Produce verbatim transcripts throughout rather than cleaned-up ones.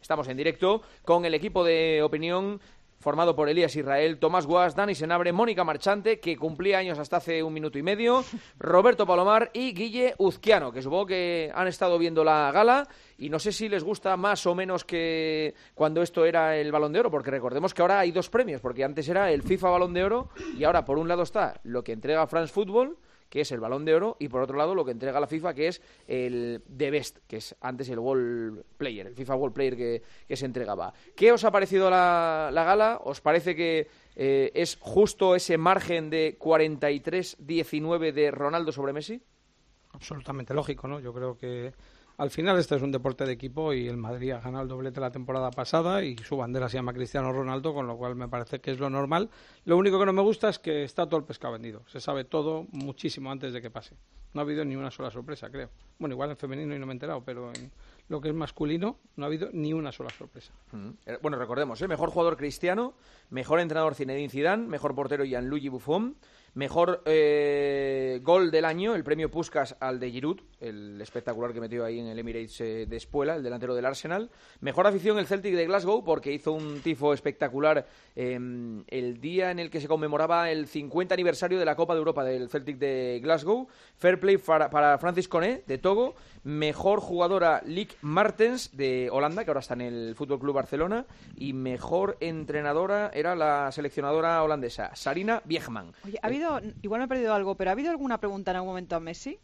Estamos en directo con el equipo de opinión formado por Elías Israel, Tomás Guas, Dani Senabre, Mónica Marchante, que cumplía años hasta hace un minuto y medio, Roberto Palomar y Guille Uzquiano, que supongo que han estado viendo la gala y no sé si les gusta más o menos que cuando esto era el Balón de Oro, porque recordemos que ahora hay dos premios, porque antes era el FIFA Balón de Oro y ahora por un lado está lo que entrega France Football, que es el Balón de Oro, y por otro lado lo que entrega la FIFA, que es el The Best, que es antes el World Player, el FIFA World Player que, que se entregaba. ¿Qué os ha parecido la, la gala? ¿Os parece que eh, es justo ese margen de cuarenta y tres diecinueve de Ronaldo sobre Messi? Absolutamente lógico, ¿no? Yo creo que al final este es un deporte de equipo y el Madrid ha ganado el doblete la temporada pasada y su bandera se llama Cristiano Ronaldo, con lo cual me parece que es lo normal. Lo único que no me gusta es que está todo el pescado vendido. Se sabe todo muchísimo antes de que pase. No ha habido ni una sola sorpresa, creo. Bueno, igual en femenino y no me he enterado, pero en lo que es masculino no ha habido ni una sola sorpresa. Mm. Bueno, recordemos, ¿eh? Mejor jugador Cristiano, mejor entrenador Zinedine Zidane, mejor portero Gianluigi Buffon, mejor eh, gol del año, el premio Puskás al de Giroud, el espectacular que metió ahí en el Emirates eh, de Espuela, el delantero del Arsenal. Mejor afición el Celtic de Glasgow, porque hizo un tifo espectacular eh, el día en el que se conmemoraba el cincuenta aniversario de la Copa de Europa del Celtic de Glasgow. Fair play para, para Francis Koné, de Togo. Mejor jugadora Lick Martens, de Holanda, que ahora está en el Fútbol Club Barcelona. Y mejor entrenadora era la seleccionadora holandesa, Sarina Wiegman. Oye, ha habido, igual me he perdido algo, pero ¿ha habido alguna pregunta en algún momento a Messi?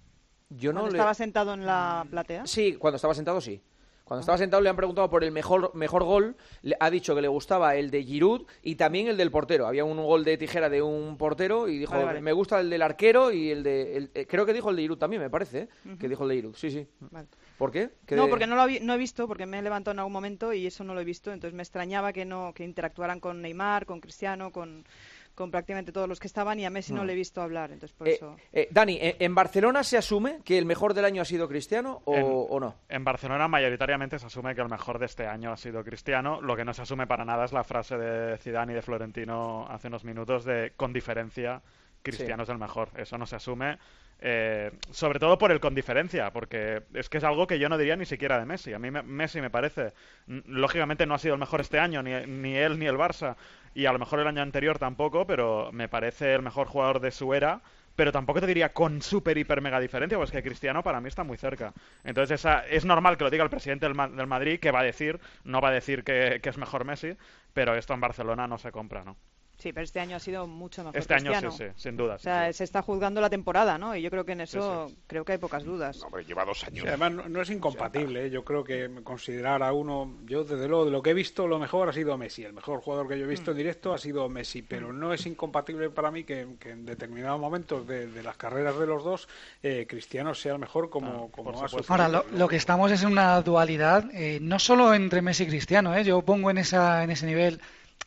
Yo no ¿Cuando le... estaba sentado en la platea? Sí, cuando estaba sentado sí. Cuando estaba sentado le han preguntado por el mejor mejor gol, le ha dicho que le gustaba el de Giroud y también el del portero. Había un gol de tijera de un portero y dijo, vale, vale. me gusta el del arquero y el de... El, eh, creo que dijo el de Giroud también, me parece, ¿eh? Uh-huh. Que dijo el de Giroud, sí, sí. Vale. ¿Por qué? ¿Qué no, de... porque no lo he, no he visto, porque me he levantado en algún momento y eso no lo he visto, entonces me extrañaba que no que interactuaran con Neymar, con Cristiano, con... con prácticamente todos los que estaban y a Messi no, no le he visto hablar, entonces por eh, eso... Eh, Dani, ¿en Barcelona se asume que el mejor del año ha sido Cristiano o, en, o no? En Barcelona mayoritariamente se asume que el mejor de este año ha sido Cristiano. Lo que no se asume para nada es la frase de Zidane y de Florentino hace unos minutos de con diferencia Cristiano sí. es el mejor. Eso no se asume, eh, sobre todo por el con diferencia, porque es que es algo que yo no diría ni siquiera de Messi. A mí me, Messi me parece, lógicamente no ha sido el mejor este año, ni, ni él ni el Barça, y a lo mejor el año anterior tampoco, pero me parece el mejor jugador de su era, pero tampoco te diría con súper, hiper, mega diferencia, pues que Cristiano para mí está muy cerca. Entonces esa, es normal que lo diga el presidente del, del Madrid, que va a decir, no va a decir que, que es mejor Messi, pero esto en Barcelona no se compra, ¿no? Sí, pero este año ha sido mucho mejor Este Cristiano. año sí, sí, sin duda. O sea, sí. se está juzgando la temporada, ¿no? Y yo creo que en eso sí, sí. creo que hay pocas dudas. No, pero lleva dos años. Sí, además, no, no es incompatible. ¿eh? Yo creo que considerar a uno... Yo, desde luego, de lo que he visto, lo mejor ha sido Messi. El mejor jugador que yo he visto en directo ha sido Messi. Pero no es incompatible para mí que, que en determinados momentos de, de las carreras de los dos, eh, Cristiano sea el mejor como, ah, como ha sucedido. Ahora, lo, lo que estamos es en una dualidad, eh, no solo entre Messi y Cristiano. ¿eh? Yo pongo en, esa, en ese nivel...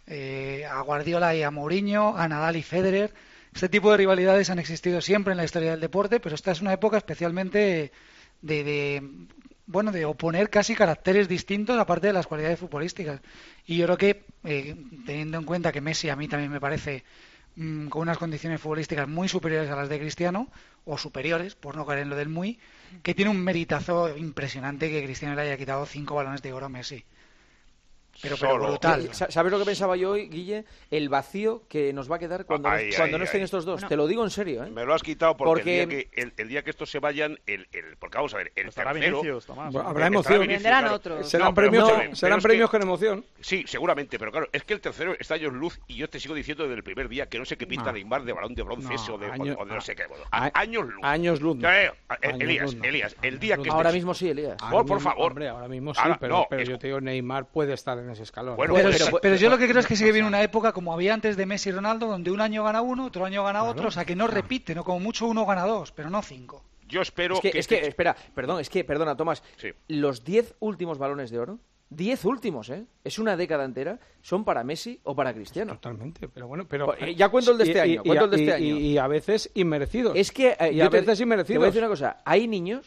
Eh, a Guardiola y a Mourinho, a Nadal y Federer. Este tipo de rivalidades han existido siempre en la historia del deporte, pero esta es una época especialmente de, de bueno, de oponer casi caracteres distintos aparte de las cualidades futbolísticas. Y yo creo que, eh, teniendo en cuenta que Messi a mí también me parece mmm, con unas condiciones futbolísticas muy superiores a las de Cristiano, o superiores, por no caer en lo del muy, que tiene un meritazo impresionante que Cristiano le haya quitado cinco balones de oro a Messi. Pero, pero brutal. ¿Sabes lo que pensaba yo hoy, Guille? El vacío que nos va a quedar cuando, ay, nos, cuando ay, no estén ay. estos dos. No. Te lo digo en serio, ¿eh? Me lo has quitado porque, Porque... El, día que, el, el día que estos se vayan, el, el, porque vamos a ver, el estará tercero... Vinicius, Tomás. Bueno, habrá emoción. Vinicius, Vendrán claro. otros. Serán No, pero premios, escúchame, con, serán pero es premios que, con emoción. Sí, seguramente, pero claro, es que el tercero está años luz y yo te sigo diciendo desde el primer día que no sé qué pinta No. Neymar de balón de bronce No, ese o de, año- o de no sé qué. Bueno, a- años luz. Años luz. no. Eh, eh, Años Elías, luz no. Elías, el día que Ahora estés- mismo sí, Elías. Ahora Por- por mismo, favor. Hombre, ahora mismo sí, Ahora, pero, no, pero es- yo te digo, Neymar puede estar en ese escalón. Bueno, Pero, pero- pero yo lo que creo es que sigue viene una época como había antes de Messi y Ronaldo, donde un año gana uno, otro año gana otro, o sea que no repite, no como mucho uno gana dos, pero no cinco. yo espero Es que, que, es que, este- espera, perdón, es que, perdona, Tomás. Sí. Los diez últimos balones de oro, diez últimos, ¿eh? Es una década entera, son para Messi o para Cristiano. Totalmente, pero bueno, pero... Pues, eh, ya cuento el de este y- año, y- cuento el de y- este y- año. Y a veces inmerecidos. Es que eh, Y yo a te- veces te voy a inmerecidos. decir una cosa, hay niños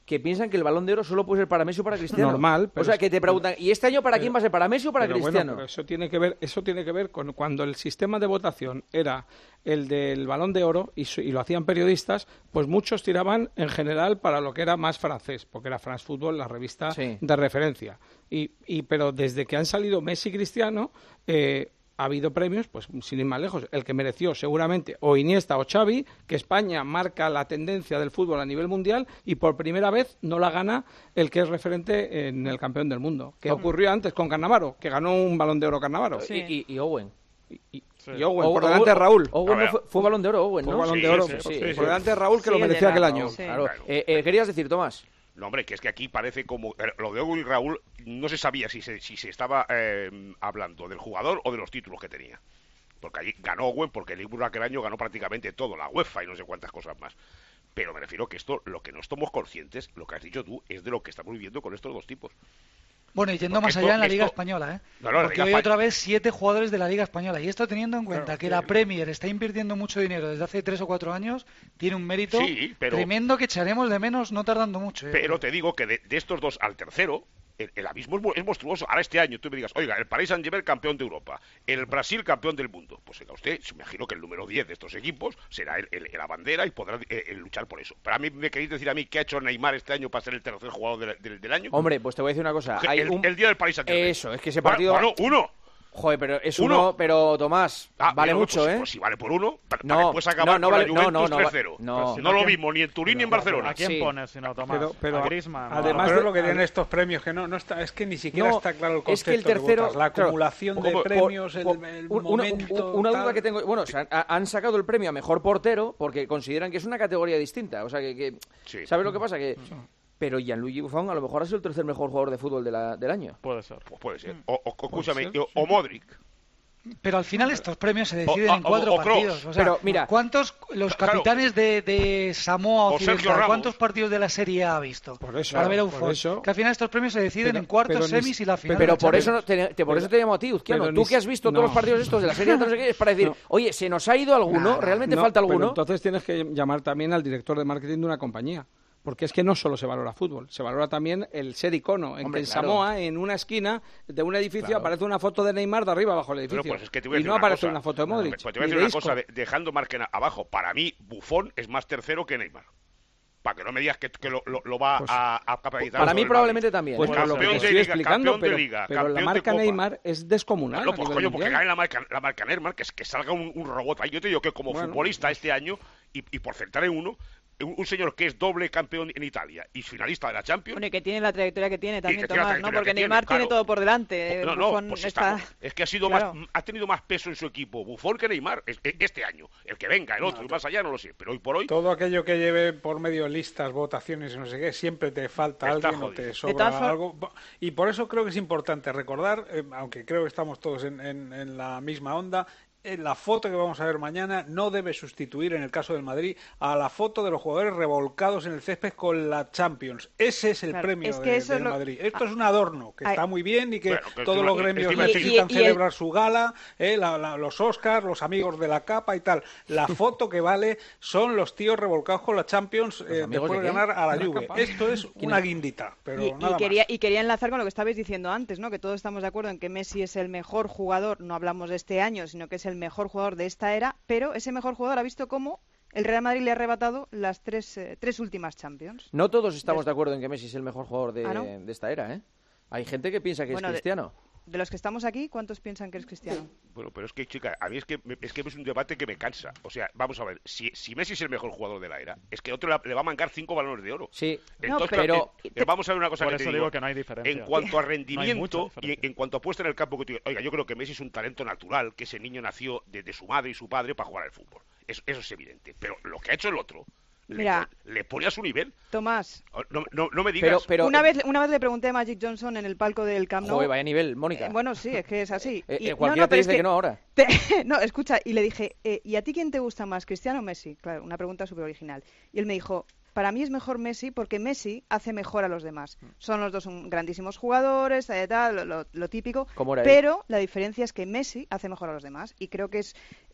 que piensan que el Balón de Oro solo puede ser para Messi o para Cristiano. Normal. O sea, que te preguntan, ¿y este año para pero, quién va a ser? ¿Para Messi o para pero Cristiano? Bueno, pero eso tiene que ver, eso tiene que ver con cuando el sistema de votación era el del Balón de Oro y, y lo hacían periodistas, pues muchos tiraban en general para lo que era más francés, porque era France Football la revista sí. de referencia. Y, y pero desde que han salido Messi y Cristiano, eh, ha habido premios, pues sin ir más lejos, el que mereció seguramente o Iniesta o Xavi, que España marca la tendencia del fútbol a nivel mundial y por primera vez no la gana el que es referente en el campeón del mundo. Que ocurrió antes con Cannavaro, que ganó un Balón de Oro Cannavaro. Sí. Y, y, y Owen. Y, y, sí. y Owen, o, por delante de Raúl. Owen no fue, fue Balón de Oro, Owen, Fue ¿no? Balón Sí, de Oro, sí, por, sí, por sí. delante de Raúl, que Sí, lo el de merecía aquel Raúl, año. sí. Claro. Claro. Eh, eh, ¿Querías decir, Tomás? No, hombre, que es que aquí parece como... Lo de Owen y Raúl no se sabía si se, si se estaba eh, hablando del jugador o de los títulos que tenía. Porque allí ganó Owen, porque el Liverpool aquel año ganó prácticamente todo, la UEFA y no sé cuántas cosas más. Pero me refiero que esto, lo que no estamos conscientes, lo que has dicho tú, es de lo que estamos viviendo con estos dos tipos. Bueno, y yendo Porque más esto- allá en la Liga esto- Española, ¿eh? No, no, la Porque Liga hoy Espa- otra vez siete jugadores de la Liga Española. Y esto teniendo en cuenta Claro, que que- la Premier está invirtiendo mucho dinero desde hace tres o cuatro años, tiene un mérito Sí, pero- tremendo que echaremos de menos no tardando mucho. ¿eh? Pero te digo que de, de estos dos al tercero, el, el abismo es, mu- es monstruoso. Ahora este año tú me digas, oiga, el Paris Saint-Germain campeón de Europa, el Brasil campeón del mundo. Pues oiga usted, me imagino que el número diez de estos equipos será el, el- la bandera y podrá eh, el luchar por eso. Pero a mí me queréis decir a mí qué ha hecho Neymar este año para ser el tercer jugador del, del- del año. Hombre, pues te voy a decir una cosa. Hay el, un... el día del Paris Saint-Germain. Eso, es que ese Bueno, partido... Bueno, uno. Joder, pero es Uno. uno, pero Tomás, Ah, vale mira, mucho, pues, ¿eh? Pues si vale por uno, para, No, para después acabar no, no con vale- la no, Juventus no, no, tres cero. no. Pues si no lo ¿quién- mismo ni en Turín ni en Barcelona. ¿A quién Sí. pones si no, Tomás? Pero- pero a Griezmann. además Además de- de lo que tienen estos premios, que no, no está, es que ni siquiera No, está claro el es concepto que el tercero- votas, la claro, acumulación de por- premios, el, Por- el un- una, momento, un- una duda tal. que tengo, bueno, o sea, ha- han sacado el premio a mejor portero porque consideran que es una categoría distinta, o sea que, que Sí. ¿sabes lo que pasa? Que pero Gianluigi Buffon a lo mejor ha sido el tercer mejor jugador de fútbol de la- del año. Puede ser. Pues puede ser. O, o- escúchame, ser, o, o Modric. Pero al final estos premios se deciden O- o- en cuatro o Kroos. partidos. O sea, Pero, mira, ¿cuántos los claro. capitanes de, de Samoa O Sergio Occidental, Ramos. cuántos partidos de la Serie A ha visto? Por eso, Para ver a por Buffon. eso. Que al final estos premios se deciden Pero- en cuartos, pero ni- semis y la final. Pero de la por eso, no Champions. te, te- por eso te llamo a ti, Uzquiano. pero Tú ni que has si- visto no. todos los partidos estos de la serie, no sé qué, es para decir, No. oye, ¿se nos ha ido alguno? Nah, ¿Realmente No, falta pero alguno? entonces tienes que llamar también al director de marketing de una compañía. Porque es que no solo se valora fútbol, se valora también el ser icono. En Hombre, que en claro. Samoa, en una esquina de un edificio, Claro. aparece una foto de Neymar de arriba abajo del Bueno, edificio. pues es que te voy a y decir no una aparece cosa. una foto de Modric. Pues te voy a ni decir de una Isco. cosa, de- dejando margen abajo. Para mí, Buffon es más tercero que Neymar. Para que no me digas que, que lo, lo- lo va Pues- a, a capitalizar. Para sobre mí el probablemente Madrid. también. Pues ¿eh? por lo que campeón de estoy liga, explicando, campeón de pero, liga, pero la campeón de marca Copa. Neymar es descomunal. No, a pues nivel coño, porque mundial. gane la marca, la marca Neymar, que, es- que salga un, un robot ahí. Yo te digo que como Bueno. futbolista este año, y, y por centrar en uno, un, un señor que es doble campeón en Italia y finalista de la Champions. Bueno, y que tiene la trayectoria que tiene también, que tiene la Tomás, ¿no? trayectoria Porque que tiene, Neymar tiene claro. todo por delante. No, no, Buffon pues está... está- es que ha sido Claro. más, ha tenido más peso en su equipo Buffon que Neymar es- es- este año. El que venga, el otro, y más allá no lo sé. Pero hoy por hoy, Todo aquello que lleve por medio listas, votaciones y no sé qué, siempre te falta Está alguien o jodido. te De sobra todas for- algo. Y por eso creo que es importante recordar, eh, aunque creo que estamos todos en, en- en la misma onda, en la foto que vamos a ver mañana no debe sustituir, en el caso del Madrid, a la foto de los jugadores revolcados en el césped con la Champions. Ese es el Claro, premio es que de- eso es del lo- Madrid. Esto es un adorno que Ay. está muy bien y que Bueno, que es todos una- los es gremios divertido. necesitan Y- y el- celebrar su gala, eh, la- la- los Oscars, los amigos de la capa y tal. La foto que vale son los tíos revolcados con la Champions eh, amigos después de de qué? ganar a la ¿De la Juve. capa? Esto es una guindita, pero Y, y nada quería, más. y quería enlazar con lo que estabais diciendo antes, ¿no? Que todos estamos de acuerdo en que Messi es el mejor jugador, no hablamos de este año, sino que es el mejor jugador de esta era, pero ese mejor jugador ha visto cómo el Real Madrid le ha arrebatado las tres, eh, tres últimas Champions. No todos estamos de acuerdo en que Messi es el mejor jugador de, ¿Ah, no? de esta era, ¿eh? Hay gente que piensa que Bueno, es de- Cristiano. De los que estamos aquí, ¿cuántos piensan que es Cristiano? bueno, pero es que, chica, a mí es que, me- es que es un debate que me cansa. O sea, vamos a ver, si, si Messi es el mejor jugador de la era, es que otro le, le va a mancar cinco balones de oro. Sí, Entonces, pero- eh, eh, vamos a ver una cosa Por que te eso digo. digo que no hay diferencia. En cuanto a No hay mucha rendimiento y diferencia. en cuanto a puesta en el campo, que te digo, oiga, yo creo que Messi es un talento natural, que ese niño nació de, de su madre y su padre para jugar al fútbol. Eso, eso es evidente. Pero lo que ha hecho el otro, le Mira. pon- le, pone a su nivel. Tomás, No, no, no me digas. pero, pero una, vez, una vez le pregunté a Magic Johnson en el palco del Camp Nou. Joder, vaya nivel, Mónica. Eh, bueno, sí, es que es así. Eh, Y- eh, cualquiera te pero es dice que no ahora. te- no, escucha, y le dije, eh, ¿y a ti quién te gusta más, Cristiano o Messi? Claro, una pregunta súper original. Y él me dijo, para mí es mejor Messi porque Messi hace mejor a los demás. Son los dos un- grandísimos jugadores, eh, tal, lo, lo- lo típico, ¿Cómo era él? pero la diferencia es que Messi hace mejor a los demás. Y creo que es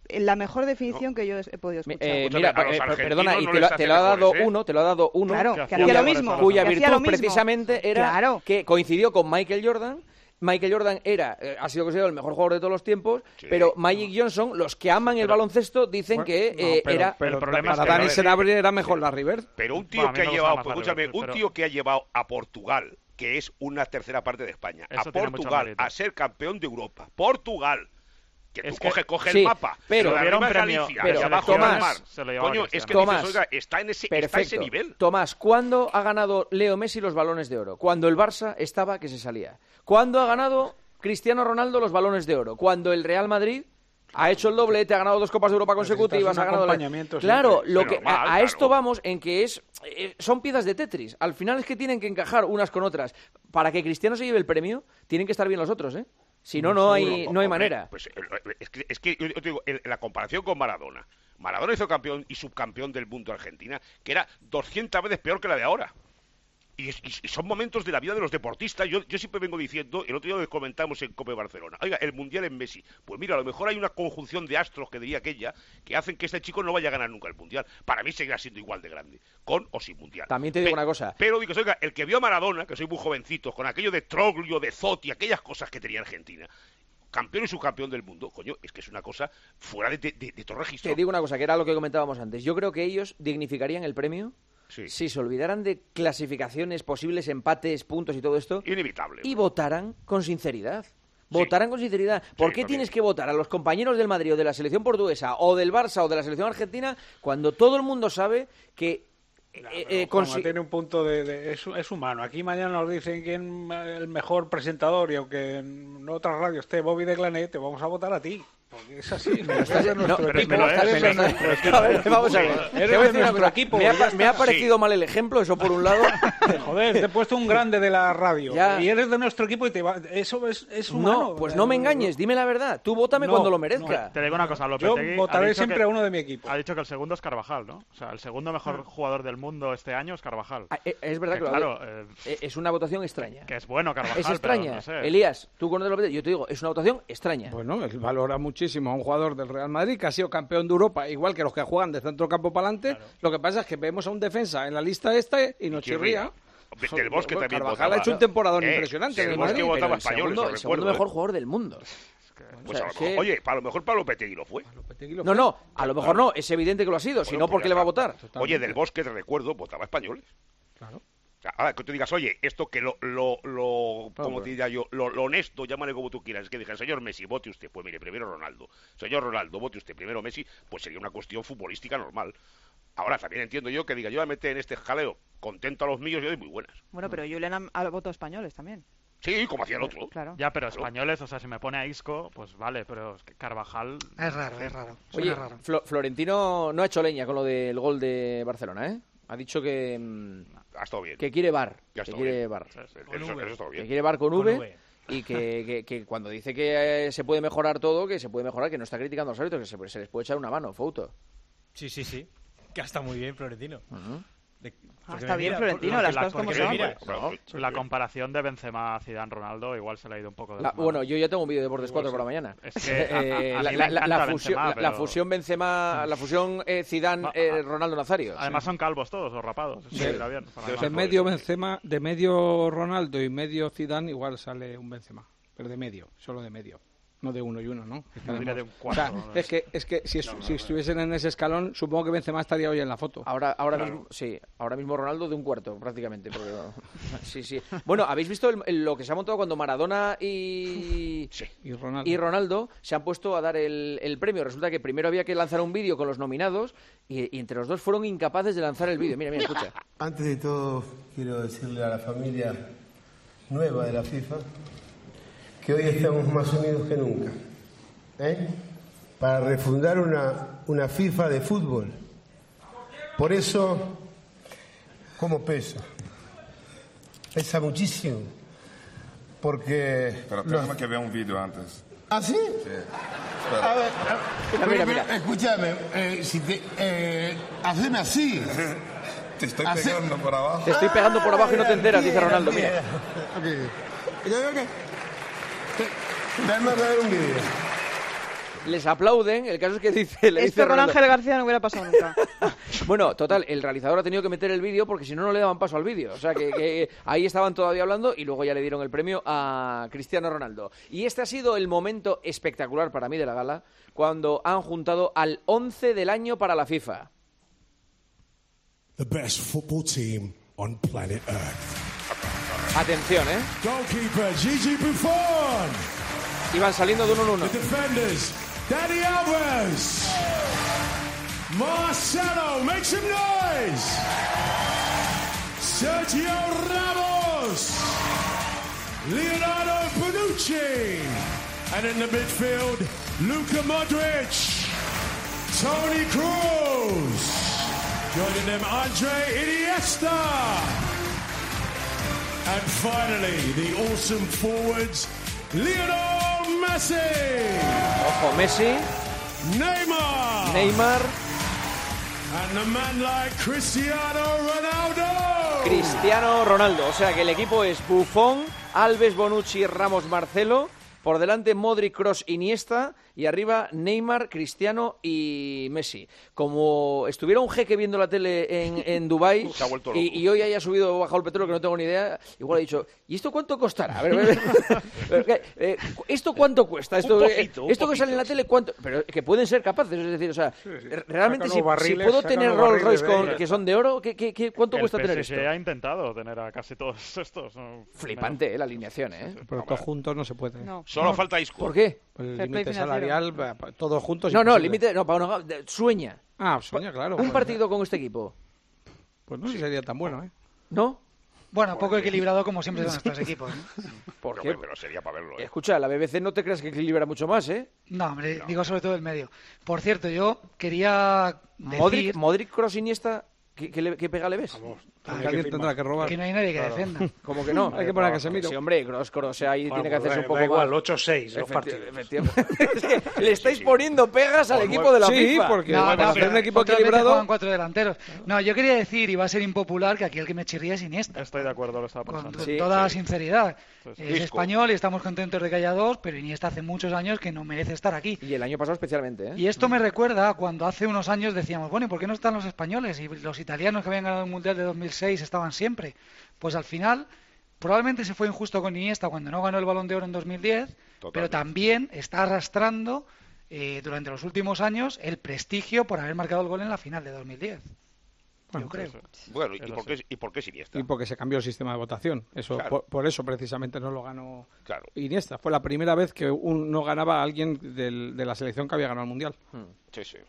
la mejor definición no. que yo he podido escuchar. Eh, mira, eh, perdona, y no te, lo, te lo ha dado mejores, ¿eh? uno, te lo ha dado uno. Claro, que cuya, hacía lo mismo. Cuya que virtud hacía lo mismo. precisamente era claro. que coincidió con Michael Jordan. Michael Jordan era, eh, ha sido considerado el mejor jugador de todos los tiempos, sí, pero Magic no. Johnson, los que aman el pero, baloncesto, dicen bueno, que eh, no, pero, era... Pero el problema para es que Dani Senabre era mejor la River. Pero un tío bueno, que ha llevado, pues, escúchame, un tío que ha llevado a Portugal, que es una tercera parte de España, a Portugal a ser campeón de Europa. Portugal. Que tú es que, coge, coge sí, el mapa, pero se lo un premio, Galicia, pero abajo Tomás, mar. Coño, es que Tomás, dices, oiga, está en ese, está ese nivel. Tomás, ¿cuándo ha ganado Leo Messi los balones de oro? Cuando el Barça estaba que se salía. ¿Cuándo ha ganado Cristiano Ronaldo los balones de oro? Cuando el Real Madrid ha hecho el doblete, ha ganado dos Copas de Europa consecutivas, ha ganado... La... Claro, lo que, normal, a, a claro. esto vamos en que es eh, son piezas de Tetris. Al final es que tienen que encajar unas con otras. Para que Cristiano se lleve el premio, tienen que estar bien los otros, ¿eh? Si no, no hay, no hay manera. Pues, es que, es que yo te digo, la comparación con Maradona. Maradona hizo campeón y subcampeón del mundo Argentina, que era doscientas veces peor que la de ahora. Y, y, y son momentos de la vida de los deportistas. Yo, yo siempre vengo diciendo, el otro día lo comentamos en Cope Barcelona, oiga, el Mundial en Messi. Pues mira, a lo mejor hay una conjunción de astros, que diría aquella, que hacen que este chico no vaya a ganar nunca el Mundial. Para mí seguirá siendo igual de grande, con o sin Mundial. También te digo Pe una cosa. Pero digo, oiga, el que vio a Maradona, que soy muy jovencito, con aquello de Troglio, de Zotti, aquellas cosas que tenía Argentina, campeón y subcampeón del mundo, coño, es que es una cosa fuera de, de, de, de todo registro. Te digo una cosa, que era lo que comentábamos antes. Yo creo que ellos dignificarían el premio sí. si se olvidaran de clasificaciones, posibles empates, puntos y todo esto. Inevitable. Y votaran con sinceridad. Votaran sí. con sinceridad. ¿Por sí, qué tienes que votar a los compañeros del Madrid o de la selección portuguesa o del Barça o de la selección argentina cuando todo el mundo sabe que... Claro, eh, eh, Juanma, tiene un punto de, de es, es humano. Aquí mañana nos dicen quién es el mejor presentador y aunque en otra radio esté Bobby de Glané, te vamos a votar a ti. Porque es así. No, es de nuestro no, equipo. Pero, pero, pero, pero, pero, a ver, vamos a ver. Eres de nuestro cosa. equipo. Me ha, me ha parecido sí. mal el ejemplo, eso por un lado. Joder, te he puesto un grande de la radio. Ya. Y eres de nuestro equipo y te va... eso es, es humano. No, pues no me engañes, dime la verdad. Tú vótame no, cuando lo merezca. No. Te digo una cosa, Lopetegui. Yo votaré siempre que, a uno de mi equipo. Ha dicho que el segundo es Carvajal, ¿no? O sea, el segundo mejor ah. jugador del mundo este año es Carvajal. Ah, es verdad que, que claro, eh, es una votación extraña. Que es bueno Carvajal. Es extraña. No sé. Elías, tú conoces Lopetegui, yo te digo, es una votación extraña. Bueno, él valora muchísimo a un jugador del Real Madrid que ha sido campeón de Europa, igual que los que juegan de centro campo para adelante. Claro. Lo que pasa es que vemos a un defensa en la lista esta y nos chirría. Del Bosque también Carvajal votaba. ha hecho un temporadón eh, impresionante. El en el Bosque Madrid, votaba el españoles, segundo, el segundo mejor jugador del mundo. Pues o sea, a lo mejor, oye, a lo mejor para Lopetegui lo fue. Lopetegui lo no, fue. no, a lo mejor no, es evidente que lo ha sido, bueno, si no, ¿por qué le va a votar? Totalmente. Oye, Del Bosque, te recuerdo, votaba españoles. Claro. O sea, ahora que tú digas, oye, esto que lo, lo, lo como te diría yo, lo, lo honesto, llámale como tú quieras, es que digan, señor Messi, vote usted, pues mire, primero Ronaldo. Señor Ronaldo, vote usted, primero Messi, pues sería una cuestión futbolística normal. Ahora, también entiendo yo que diga, yo voy a meter en este jaleo, contento a los míos y doy muy buenas. Bueno, pero Julen ha votado españoles también. Sí, como hacía el otro. Claro. Ya, pero españoles, o sea, si me pone a Isco, pues vale, pero es que Carvajal... Es raro, es raro. Oye, raro. Flo Florentino no ha hecho leña con lo del gol de Barcelona, ¿eh? Ha dicho que... Ha estado bien. Que quiere VAR. Ya que quiere bien. VAR. Eso, eso, eso está bien. Que quiere VAR con, con V, v. Y que, que, que cuando dice que eh, se puede mejorar todo, que se puede mejorar, que no está criticando a los árbitros, que se, se les puede echar una mano, Fouto. Sí, sí, sí. Que está muy bien Florentino. Uh-huh. De, ah, está bien Florentino, las cosas como son. Mira, no, la comparación de Benzema, Zidane, Ronaldo igual se le ha ido un poco de la, bueno, yo ya tengo un vídeo de Deportes cuatro por la mañana. Es que eh, a, a la, la, la, la, fusión, Benzema, la, la fusión Benzema, la fusión eh, Zidane, eh, Ronaldo Nazario. Además sí. Son calvos todos o rapados. Sí, sí, bien, de medio Benzema, de medio Ronaldo y medio Zidane igual sale un Benzema, pero de medio, solo de medio. No de uno y uno, ¿no? No, de un cuatro, o sea, no, es que, es que si, no, no, si estuviesen en ese escalón, supongo que Benzema estaría hoy en la foto. Ahora, ahora claro. mismo, sí, ahora mismo Ronaldo de un cuarto, prácticamente. Porque, sí, sí. Bueno, ¿habéis visto el, el, lo que se ha montado cuando Maradona y, sí. y, Ronaldo. y Ronaldo se han puesto a dar el, el premio? Resulta que primero había que lanzar un vídeo con los nominados y, y entre los dos fueron incapaces de lanzar el vídeo. Mira, mira, escucha. Antes de todo, quiero decirle a la familia nueva de la FIFA que hoy estamos más unidos que nunca. ¿Eh? Para refundar una, una FIFA de fútbol. Por eso, ¿cómo pesa? Pesa muchísimo. Porque... Pero tenemos los... que ver un vídeo antes. ¿Ah, sí? Sí. A ver, a... mira, mira, mira. Escúchame, eh, si te, eh, haceme así. Te estoy Hace... pegando por abajo. Te estoy pegando por abajo ah, y no te enteras, dice Ronaldo. Mira. Okay. Okay. Déjame ver un vídeo. les aplauden. El caso es que dice... Le Esto dice con Ronaldo... Ángel García no hubiera pasado nunca. Bueno, total, el realizador ha tenido que meter el vídeo porque si no, no le daban paso al vídeo. O sea, que, que ahí estaban todavía hablando y luego ya le dieron el premio a Cristiano Ronaldo. Y este ha sido el momento espectacular para mí de la gala, cuando han juntado al once del año para la FIFA. The best football team on planet Earth. Atención, ¿eh? Goalkeeper Gigi Buffon. Iban saliendo de uno en uno. The defenders Dani Alves. Marcelo, make some noise. Sergio Ramos. Leonardo Bonucci. And in the midfield, Luka Modric. Toni Kroos. Joining them, Andre Iniesta. And finally, the awesome forwards, Lionel Messi. Ojo, Messi. Neymar. Neymar. And a man like Cristiano Ronaldo. Cristiano Ronaldo. O sea que el equipo es Buffon, Alves, Bonucci, Ramos, Marcelo. Por delante Modric, Kroos, Iniesta y arriba Neymar, Cristiano y Messi. Como estuviera un jeque viendo la tele en, en Dubái y, y hoy haya subido o bajado el petróleo, que no tengo ni idea, igual ha dicho, ¿y esto cuánto costará? A ver, a ver, a ver, eh, ¿esto cuánto cuesta? Esto, un poquito, eh, un esto que sale en la tele, ¿cuánto? Pero que pueden ser capaces, es decir, o sea, Sí, sí. realmente si, barriles, si puedo tener Rolls Royce con, de que son de oro, ¿qué, qué, qué, ¿cuánto el cuesta P S G tener esto? ha intentado tener a casi todos estos. ¿no? Flipante, eh, la alineación, ¿eh? Pero todos juntos no se puede. No. Solo No. falta Isco. ¿Por qué? Pues el Fair play límite financiero. salarial, va, pa- todos juntos. No, no, imposible. límite, no, para una, de- sueña. Ah, sueña, claro. Un pues, partido con este equipo, Pues no sé si sería tan bueno, ¿eh? ¿no? Bueno, poco equilibrado como siempre son nuestros equipos, ¿no? ¿Por Pero, qué? pero sería para verlo, ¿eh? Escucha, la B B C no te creas que equilibra mucho más, ¿eh? No, hombre, digo sobre todo el medio. Por cierto, yo quería decir Modric, Modric, Kroos, Iniesta, ¿qué, qué, le- qué pega le ves? Vamos, Que hay que alguien firmar. tendrá que robar. que no hay nadie que Claro. defienda. ¿Cómo que no? Hay que poner a Casemiro. Sí, hombre, Kroos, Kroos, ahí Bueno, tiene que pues hacerse da- un poco da igual, más. ocho seis los Efecti- partidos. efectivamente. Es que le estáis poniendo pegas al equipo de la Sí, FIFA. porque No, para no, hacer un pero equipo otras veces equilibrado. juegan cuatro delanteros. No, yo quería decir, y va a ser impopular, que aquí el que me chirría es Iniesta. Estoy de acuerdo, lo estaba Con, pensando. con Sí, toda sí. sinceridad. Sí, sí. Es Isco. español y estamos contentos de que haya dos, pero Iniesta hace muchos años que no merece estar aquí. Y el año pasado especialmente, ¿eh? Y esto me recuerda a cuando hace unos años decíamos, bueno, ¿y por qué no están los españoles? Y los italianos que habían ganado el Mundial de dos mil seis estaban siempre. Pues al final, probablemente se fue injusto con Iniesta cuando no ganó el Balón de Oro en dos mil diez, pero Totalmente. también está arrastrando eh, durante los últimos años el prestigio por haber marcado el gol en la final de dos mil diez. Yo creo. Bueno, ¿y Eso por, sí. qué, ¿y por qué Iniesta? Y porque se cambió el sistema de votación. Eso, Claro. por, por eso precisamente no lo ganó Claro. Iniesta. Fue la primera vez que un- no ganaba a alguien del- de la selección que había ganado el Mundial. Sí, sí.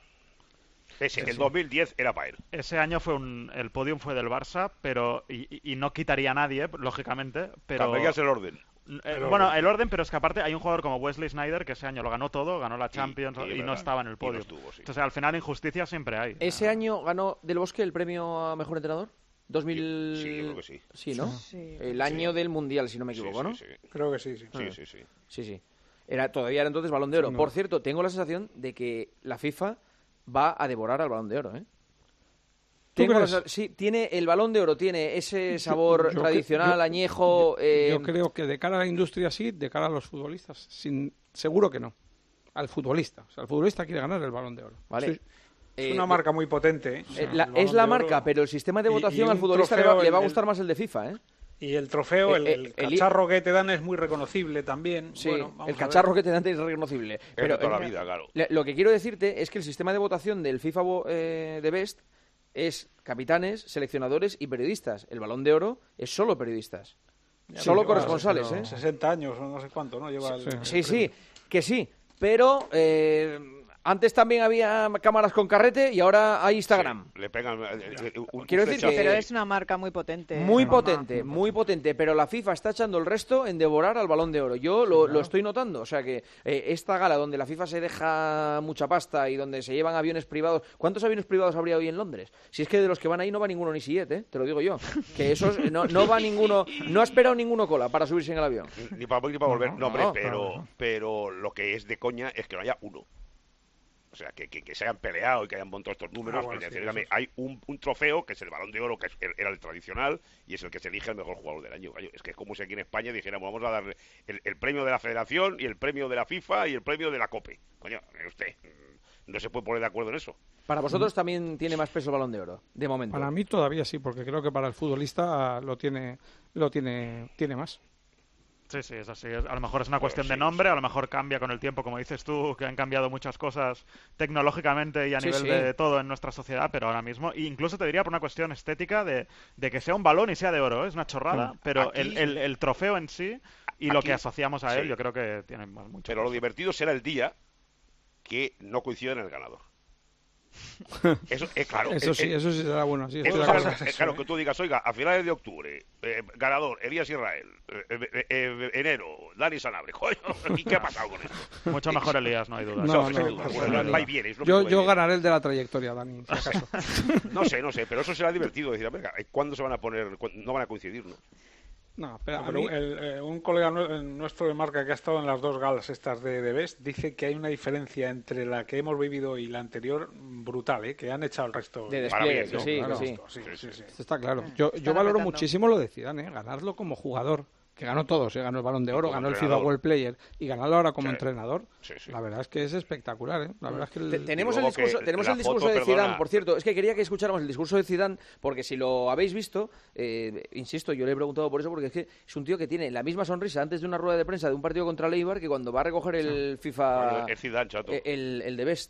Ese, el dos mil diez era para él. Ese año fue un, el podium fue del Barça, pero y, y- y no quitaría a nadie, lógicamente, pero Cambiarías el orden. Eh, bueno, el orden, pero es que aparte hay un jugador como Wesley Sneijder que ese año lo ganó todo, ganó la Champions y y, es no verdad, estaba en el y no podio. estuvo, sí. Entonces, al final, injusticia siempre hay. ¿Ese año ganó Del Bosque el premio a mejor entrenador? dos mil... Sí, yo creo que sí. Sí, ¿no? Sí. El año del Mundial, si no me Sí, equivoco, sí, ¿no? sí. Creo que sí, sí. Sí, sí, sí. Sí, sí. Era, todavía era entonces Balón de Oro. Sí, no. Por cierto, tengo la sensación de que la FIFA va a devorar al Balón de Oro, ¿eh? ¿Tú Tengo la crees? sa- sí, tiene el Balón de Oro tiene ese sabor yo cre- tradicional, yo- añejo. eh, Yo creo que de cara a la industria sí, de cara a los futbolistas, sin, seguro que no. Al futbolista. O sea, el futbolista quiere ganar el Balón de Oro. Vale. Sí. Es eh, una marca muy potente. ¿eh? O sea, eh, la- el Balón es la de Oro marca, pero el sistema de y- y votación al un futbolista le trofeo, va, le va a el- gustar más el de FIFA, ¿eh? Y el trofeo, el, Eh, el eh, el- cacharro que te dan es muy reconocible también. Sí, Bueno, vamos el a cacharro ver. que te dan es reconocible. Es Pero de toda eh, la vida, claro. le- lo que quiero decirte es que el sistema de votación del FIFA Vo- eh, de Best es capitanes, seleccionadores y periodistas. El Balón de Oro es solo periodistas. Ya, Solo pero, corresponsales, pero ¿eh? sesenta años o no sé cuánto, ¿no? Lleva el- Sí, sí, que sí. Pero eh, antes también había cámaras con carrete y ahora hay Instagram. Le pegan eh, eh, un, Quiero un decir flechazo. que- Pero es una marca muy potente. Muy ¿eh? potente, muy potente, pero la FIFA está echando el resto en devorar al Balón de Oro. Yo lo, lo estoy notando, o sea que eh, esta gala donde la FIFA se deja mucha pasta y donde se llevan aviones privados, ¿cuántos aviones privados habría hoy en Londres? Si es que de los que van ahí no va ninguno ni siete, ¿eh? Te lo digo yo, que esos no, no va ninguno, no ha esperado ninguno cola para subirse en el avión. Ni para ni para volver. No, hombre, no, pero, no. pero lo que es de coña es que no haya uno. O O sea, que, que, que se hayan peleado y que hayan montado estos números. Ah, bueno, es sí, decir, eso. hay un, un trofeo que es el Balón de Oro, que es- era el tradicional, y es el que se elige el mejor jugador del año. Coño, es que es como si aquí en España dijéramos, vamos a darle el, el premio de la Federación, y el premio de la FIFA, y el premio de la COPE. Coño, eh, usted, mm, no se puede poner de acuerdo en eso. Para vosotros también tiene más peso el Balón de Oro, de momento. Para mí todavía sí, porque creo que para el futbolista lo tiene, lo tiene, tiene más. Sí, sí, es así. A lo mejor es una cuestión sí, de nombre, a lo mejor cambia con el tiempo, como dices tú, que han cambiado muchas cosas tecnológicamente y a Sí, nivel sí. de todo en nuestra sociedad, pero ahora mismo, e incluso te diría por una cuestión estética de, de que sea un balón y sea de oro, ¿eh? Es una chorrada, pero Aquí- el, el- el trofeo en sí y lo Aquí- que asociamos a él, sí. yo creo que tiene más- mucho Pero lo peso. divertido será el día que no coincida en el ganador. Eso, eh, claro, Eso eh, sí, eh, eso sí será bueno. Sí, estoy Eso de será- acuerdo. eh, claro, que tú digas, oiga, a finales de octubre, eh, ganador, Elías Israel, eh, eh, eh, enero, Dani Sanabria, coño, ¿y qué ha pasado con esto? Mucho mejor Elías, no hay duda. No, Eso, no, sin duda, no, bueno, no, no. va y viene, es lo Yo, mismo, yo va y viene. ganaré el de la trayectoria, Dani, si acaso. No sé, no sé, pero eso será divertido, decir, venga, ¿cuándo se van a poner? cu- No van a coincidir, ¿no? No, espera, No, a pero mí- el- eh, un colega nue- nuestro de marca que ha estado en las dos galas estas de, de Best dice que hay una diferencia entre la que hemos vivido y la anterior brutal, ¿eh? Que han echado el resto. De Despliegue, despliegue, ¿no? sí, Claro, sí. esto, sí, sí, sí. Esto está claro. Yo, yo Están valoro apretando. muchísimo lo de Zidane, ¿eh? Ganarlo como jugador, que ganó todos, ¿eh? Ganó el Balón de Oro, como ganó el FIFA entrenador. World Player y ganarlo ahora como Sí. entrenador. Sí, sí. La verdad es que es espectacular, ¿eh? La verdad es que el- Te- tenemos el luego que discurso, tenemos la el discurso foto, de Zidane, perdona. por cierto. Es que quería que escucháramos el discurso de Zidane, porque si lo habéis visto, eh, insisto, yo le he preguntado por eso, porque es que es un tío que tiene la misma sonrisa antes de una rueda de prensa de un partido contra el Eibar que cuando va a recoger el FIFA, Bueno, es Zidane, chato. eh, el, el de Best.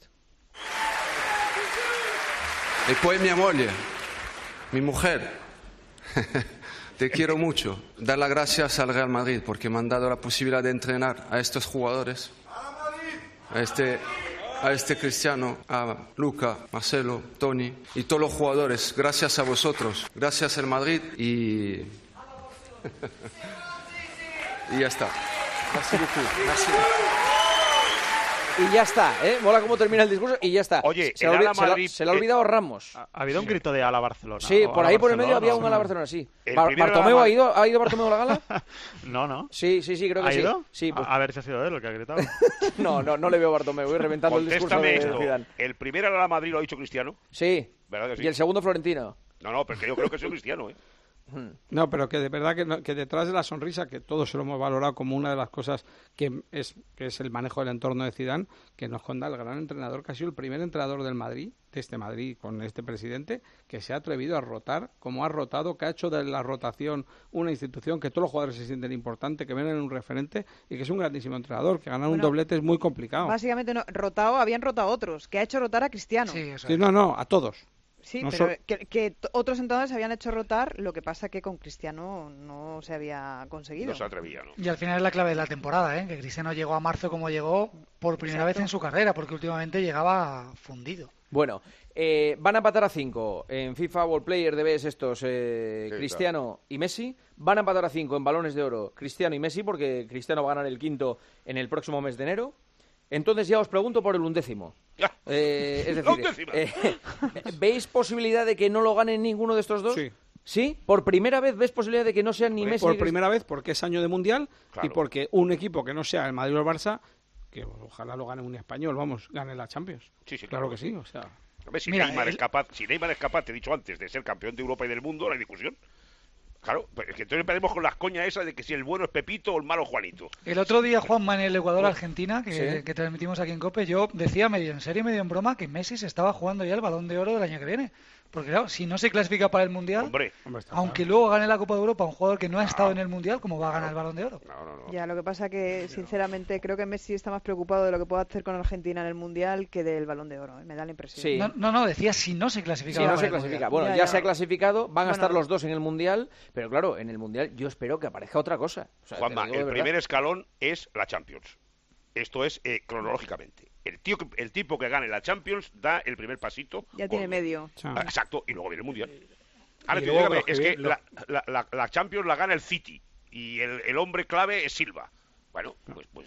E poi mia moglie, mi mujer. Te quiero mucho. Dar las gracias al Real Madrid porque me han dado la posibilidad de entrenar a estos jugadores. A este, a este Cristiano, a Luca, Marcelo, Tony y todos los jugadores. Gracias a vosotros. Gracias al Madrid y... y ya está. Y ya está, ¿eh? Mola cómo termina el discurso y ya está. Oye, se, el le ha olvi- Ala se le ha- Madrid, se le ha eh, olvidado Ramos. Ha, ha habido un grito de ala Barcelona. Sí, o por ala ahí por el medio Barcelona, había un o- ala Barcelona, sí. El Bar- primero ¿Bartomeu era- ha ido, ha ido Bartomeu a la gala? No, no. Sí, sí, sí, creo que ¿Ha sí. ido? Sí, pues- a, a ver si ha sido él el que ha gritado. no, no, no le veo a Bartomeu, voy reventando el discurso Contéstame de esto. Zidane. ¿El primer Real Madrid lo ha dicho Cristiano? Sí. ¿Verdad que sí? Y el segundo Florentino. No, no, porque yo creo que soy Cristiano, ¿eh? No, pero que de verdad que, no- que detrás de la sonrisa, que todos se lo hemos valorado como una de las cosas que es, que es el manejo del entorno de Zidane, que nos conda el gran entrenador, que ha sido el primer entrenador del Madrid, de este Madrid con este presidente, que se ha atrevido a rotar, como ha rotado, que ha hecho de la rotación una institución que todos los jugadores se sienten importante, que ven en un referente y que es un grandísimo entrenador, que ganar un Bueno, doblete es muy complicado. Básicamente no, rotado, habían rotado otros, que ha hecho rotar a Cristiano. Sí, eso Sí, es. no, no, a todos. Sí, No pero so- que, que t- otros entrenadores habían hecho rotar, lo que pasa que con Cristiano no se había conseguido. No se atrevía, ¿no? Y al final es la clave de la temporada, ¿eh? Que Cristiano llegó a marzo como llegó por primera Exacto. vez en su carrera, porque últimamente llegaba fundido. Bueno, eh, van a empatar a cinco en FIFA World Player de Best estos eh, Sí, Cristiano y Messi. Van a empatar a cinco en Balones de Oro Cristiano y Messi, porque Cristiano va a ganar el quinto en el próximo mes de enero. Entonces ya os pregunto por el undécimo. Ya. Eh, es La decir, undécima. eh, ¿veis posibilidad de que no lo gane ninguno de estos dos? Sí. ¿Sí? ¿Por primera vez ves posibilidad de que no sean ni Hombre, Messi Por ni Cristiano? primera vez, porque es año de Mundial Claro. y porque un equipo que no sea el Madrid o el Barça, que ojalá lo gane un español, vamos, gane la Champions. Sí, sí, claro claro. que sí, o sea... Hombre, si, Mira, Neymar el- es capaz, si Neymar es capaz, te he dicho antes, de ser campeón de Europa y del mundo, no hay discusión. Claro, pues es que entonces empezamos con las coñas esas de que si el bueno es Pepito o el malo Juanito. El otro día, Juanma, en el Ecuador-Argentina, que, Sí. que transmitimos aquí en COPE, yo decía medio en serio y medio en broma que Messi se estaba jugando ya el Balón de Oro del año que viene. Porque claro, si no se clasifica para el Mundial, Hombre, Hombre, está aunque claro. luego gane la Copa de Europa un jugador que no ha estado en el Mundial, ¿cómo va a ganar el Balón de Oro? no, no, no. Ya, lo que pasa que, sinceramente, creo que Messi está más preocupado de lo que puede hacer con Argentina en el Mundial que del Balón de Oro, ¿eh? Me da la impresión. Sí. No, no, no, decía si no se clasifica Si no para se el clasifica. Mundial. Bueno, Ya, ya, ya. se ha clasificado, van a Bueno. estar los dos en el Mundial, pero claro, en el Mundial yo espero que aparezca otra cosa. O sea, te lo Juanma, digo de el verdad. primer escalón es la Champions. Esto es eh, cronológicamente. El, tío, que- el tipo que gane la Champions da el primer pasito. Ya tiene con- medio. O sea, Ah, exacto, y luego viene el Mundial. Ahora, Y tú luego dígame, los que es que vi- lo- la, la- la- la Champions la gana el City y el, el hombre clave es Silva. Bueno, pues, pues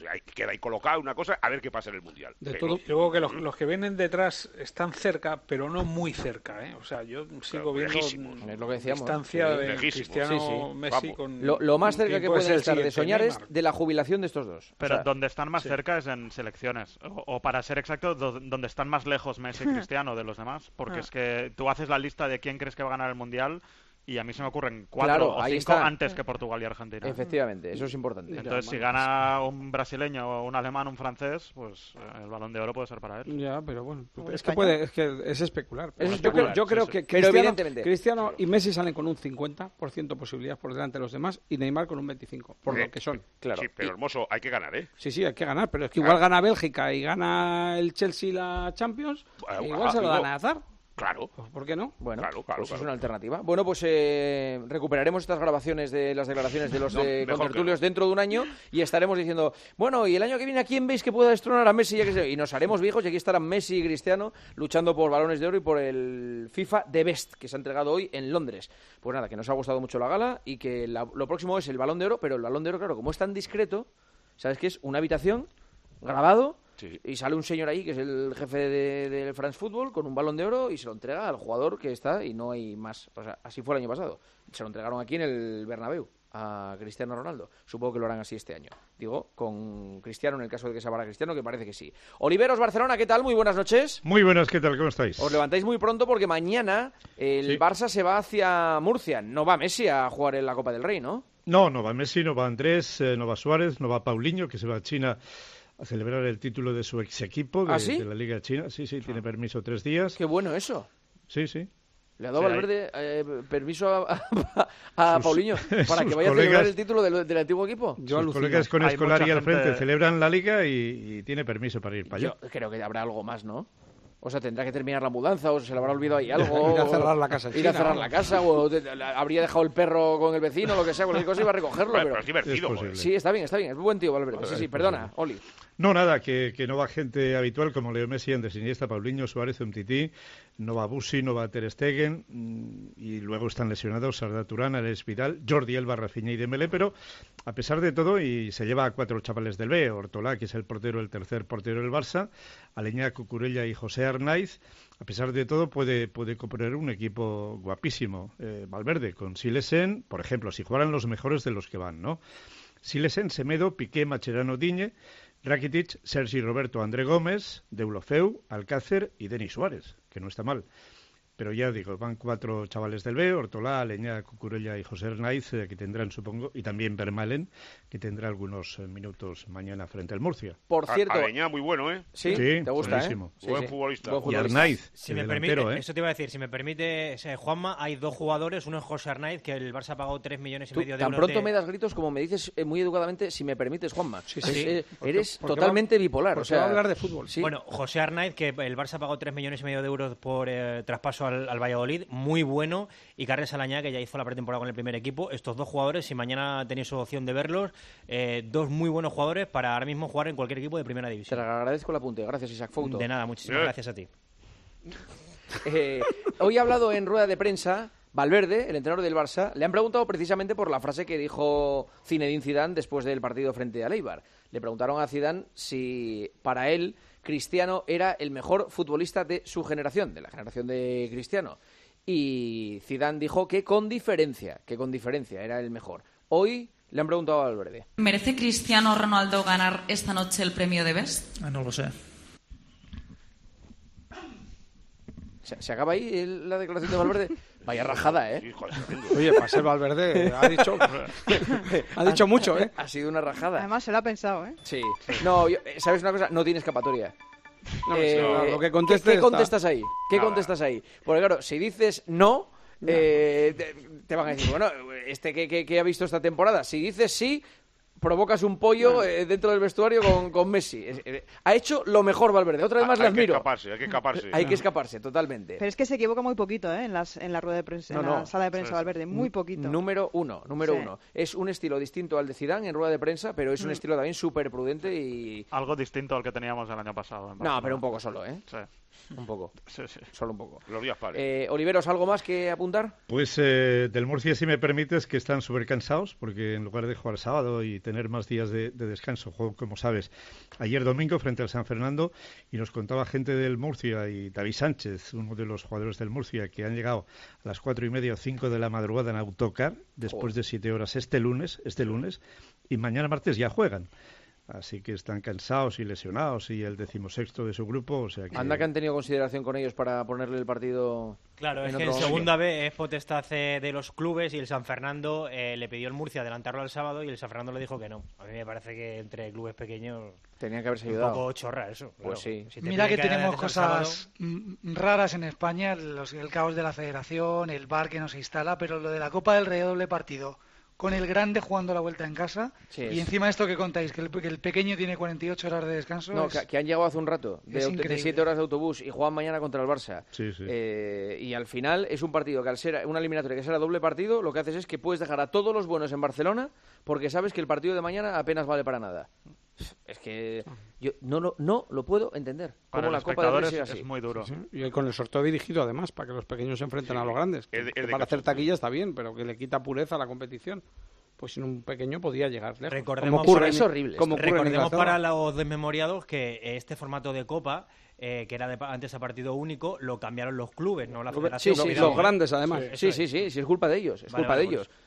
ahí, queda ahí colocado una cosa, a ver qué pasa en el Mundial. De Pero, todo, luego que los, los que vienen detrás están cerca, pero no muy cerca, ¿eh? O sea, yo sigo viendo lejísimos. Es lo que decíamos. distancia Sí, de lejísimos. Cristiano, Sí, sí. Messi Vamos. con... Lo, lo más cerca ¿quién que puede pueden ser el estar de siguiente? soñar es Neymar. de la jubilación de estos dos. Pero O sea, donde están más sí. cerca es en selecciones. O, o para ser exacto, do- donde están más lejos Messi y Cristiano de los demás. Porque Ah. es que tú haces la lista de quién crees que va a ganar el Mundial y a mí se me ocurren cuatro Claro, o ahí cinco está. antes que Portugal y Argentina. efectivamente, eso es importante. Entonces, si gana un brasileño, o un alemán, un francés, pues eh, el Balón de Oro puede ser para él. Ya, pero bueno, ¿Como es que España? puede, es que es especular. Es Yo especular, creo- Yo creo sí, que sí. Pero Cristiano, evidentemente. Cristiano y Messi salen con un cincuenta por ciento posibilidades por delante de los demás y Neymar con un veinticinco por por Eh, lo que son. Claro. Sí, pero hermoso, hay que ganar, ¿eh? Sí, sí, hay que ganar, pero es que igual gana Bélgica y gana el Chelsea la Champions, Bueno, e igual ajá, se lo digo- dan a azar. Claro. Pues, ¿por qué no? Bueno, Claro, claro, pues es claro. una alternativa. Bueno, pues eh, recuperaremos estas grabaciones de las declaraciones de los No, de mejor contertulios que no. dentro de un año y estaremos diciendo, bueno, y el año que viene, ¿a quién veis que pueda destronar a Messi? Y, a Cristiano? Y nos haremos viejos y aquí estarán Messi y Cristiano luchando por balones de oro y por el FIFA The Best, que se ha entregado hoy en Londres. Pues nada, que nos ha gustado mucho la gala y que la- lo próximo es el balón de oro, pero el balón de oro, claro, como es tan discreto, ¿sabes qué es? Una habitación grabado. Sí. Y sale un señor ahí, que es el jefe de- del France Football, con un balón de oro y se lo entrega al jugador que está y no hay más. O sea, así fue el año pasado. Se lo entregaron aquí en el Bernabéu a Cristiano Ronaldo. Supongo que lo harán así este año. Digo, con Cristiano, en el caso de que sea para Cristiano, que parece que sí. Oliveros, Barcelona, ¿qué tal? Muy buenas noches. Muy buenas, ¿qué tal? ¿Cómo estáis? Os levantáis muy pronto porque mañana el Sí. Barça se va hacia Murcia. No va Messi a jugar en la Copa del Rey, ¿no? No, no va Messi, no va Andrés, eh, no va Suárez, no va Paulinho, que se va a China a celebrar el título de su ex equipo de, ¿Ah, sí? de la Liga China. Sí, sí, tiene permiso tres días. Qué bueno eso. Sí, sí. Le ha dado Sí, Valverde eh, permiso a, a, a Sus- Paulinho para que sus vaya a celebrar colegas- el título del, del antiguo equipo. Yo Sus alucino. colegas con Hay Escolari mucha al frente gente- celebran la Liga y, y tiene permiso para ir para allá. Yo creo que habrá algo más, ¿no? O sea, tendrá que terminar la mudanza o se le habrá olvidado ahí algo. Ir a cerrar la casa en Ir a China, cerrar ¿no? la casa o te- la- habría dejado el perro con el vecino, lo que sea, cualquier cosa iba a recogerlo. Bueno, pero... pero es divertido, Es joder. posible. Sí, está bien, está bien. Es buen tío, Valverde. Sí, sí, Es perdona, posible. Oli. No, nada, que, que no va gente habitual como Leo Messi, Andrés Iniesta, Paulinho, Suárez, Umtiti, no va Busi, no va Ter Stegen, mm, y luego están lesionados Arda Turán, Alex Vidal, Jordi Alba, Rafinha y Dembélé, pero a pesar de todo, y se lleva a cuatro chavales del B, Ortolá, que es el portero, el tercer portero del Barça, Aleñá, Cucurella y José Arnaiz, a pesar de todo puede, puede componer un equipo guapísimo, eh, Valverde, con Silesen, por ejemplo, si jugaran los mejores de los que van, ¿no? Silesen, Semedo, Piqué, Macherano, Diñe, Rakitic, Sergi Roberto, André Gómez, Deulofeu, Alcácer y Denis Suárez, que no está mal. Pero ya digo, van cuatro chavales del B, Ortolá, Aleñá, Cucurella y José Arnaiz, eh, que tendrán, supongo, y también Vermaelen, que tendrá algunos eh, minutos mañana frente al Murcia. Por A- cierto, Aleñá, muy bueno, ¿eh? sí, Sí, te gusta, buenísimo. ¿eh? Sí, Buen sí. futbolista. Buen Y futbolista. Arnaiz, Si el me delantero, permite, ¿eh? eso te iba a decir, si me permite, eh, Juanma, hay dos jugadores, uno es José Arnaiz, que el Barça pagó tres millones y Tú medio de tan euros pronto de- me das gritos como me dices eh, muy educadamente, si me permites, Juanma. Sí, Es- sí. eh, Porque- eres porque totalmente va- bipolar. porque O sea, va a hablar de fútbol. Sí. Bueno, José Arnaiz, que el Barça pagó tres millones y medio de euros por eh, traspaso al, al Valladolid, muy bueno, y Carles Alañá, que ya hizo la pretemporada con el primer equipo. Estos dos jugadores, si mañana tenéis opción de verlos, eh, dos muy buenos jugadores para ahora mismo jugar en cualquier equipo de primera Te división. agradezco el apunte. Gracias, Isaac Fouto. De nada, muchísimas Eh. gracias a ti. Eh, hoy ha hablado en rueda de prensa Valverde, el entrenador del Barça. Le han preguntado precisamente por la frase que dijo Zinedine Zidane después del partido frente al Eibar. Le preguntaron a Zidane si para él Cristiano era el mejor futbolista de su generación, de la generación de Cristiano. Y Zidane dijo que con diferencia, que con diferencia era el mejor. Hoy le han preguntado a Valverde. ¿Merece Cristiano Ronaldo ganar esta noche el premio de Best? Ah, no lo sé. ¿Se, se acaba ahí el- la declaración de Valverde? Vaya rajada, ¿eh? Oye, para ser Valverde ha dicho, ha dicho mucho, ¿eh? Ha sido una rajada. Además se lo ha pensado, ¿eh? Sí. No, yo- eh, ¿sabes una cosa? No tiene escapatoria. No, Eh, sí, no, lo que ¿qué- conteste ¿Qué, está. contestas ahí? ¿Qué Nada. contestas ahí? Porque claro, si dices no, eh, te, te van a decir, bueno, este que, que, que ha visto esta temporada. Si dices sí, provocas un pollo eh, dentro del vestuario con, con Messi. Es- eh, ha hecho lo mejor Valverde. Otra vez más le Hay que admiro. escaparse, hay que escaparse. Hay que escaparse, totalmente. Pero es que se equivoca muy poquito, ¿eh? En, las, en la rueda de prensa, No, en no. la sala de prensa Sí, sí. Valverde, muy poquito. Número uno, número Sí. uno. Es un estilo distinto al de Zidane en rueda de prensa, pero es un Mm. estilo también súper prudente y... Algo distinto al que teníamos el año pasado. en No, Barcelona. pero un poco solo, ¿eh? Sí. Un poco. Sí, sí. Solo un poco. Los días pares. Eh, Oliveros, ¿algo más que apuntar? Pues eh, del Murcia, si me permites, que están súper cansados, porque en lugar de jugar sábado y tener más días de, de descanso, juego, como sabes, ayer domingo frente al San Fernando, y nos contaba gente del Murcia y David Sánchez, uno de los jugadores del Murcia, que han llegado a las cuatro y media o cinco de la madrugada en autocar, después de siete horas este lunes, este lunes, y mañana martes ya juegan. Así que están cansados y lesionados y el decimosexto de su grupo, o sea que... Anda que han tenido consideración con ellos para ponerle el partido. Claro, en es que otro en sitio. segunda B es potestad eh, de los clubes y el San Fernando eh, le pidió el Murcia adelantarlo al sábado y el San Fernando le dijo que no. A mí me parece que entre clubes pequeños tenían que haberse un ayudado. poco chorra eso. Claro. Pues sí. Si te Mira que piden tenemos adelantes al cosas mm, raras en España, los- el caos de la federación, el bar que no se instala, pero lo de la Copa del Rey doble partido, con el grande jugando la vuelta en casa, Sí, y es- encima esto que contáis, que el, que el pequeño tiene cuarenta y ocho horas de descanso. No, es- que, que han llegado hace un rato, de, es aut- de increíble. siete horas de autobús y juegan mañana contra el Barça. Sí, sí. Eh, y al final es un partido que al ser una eliminatoria que será doble partido, lo que haces es que puedes dejar a todos los buenos en Barcelona porque sabes que el partido de mañana apenas vale para nada. Es que yo no lo, no lo puedo entender. Para Cómo el la Copa del Rey espectador sigue es, así. es muy duro. Sí, y con el sorteo dirigido, además, para que los pequeños se enfrenten Sí. a los grandes. Es de- Que es de para hacer cacho. taquilla está bien, pero que le quita pureza a la competición. Pues sin un pequeño podía llegar lejos. Recordemos, Como ocurre es en- horrible. como ocurre en Recordemos Inglaterra. para los desmemoriados que este formato de Copa, eh, que era de, pa- antes a partido único, lo cambiaron los clubes, no la Sí, federación. sí, Los grandes, además. Eso Sí, es. sí, sí, sí, es culpa de ellos, es Vale, culpa vale, de por ellos.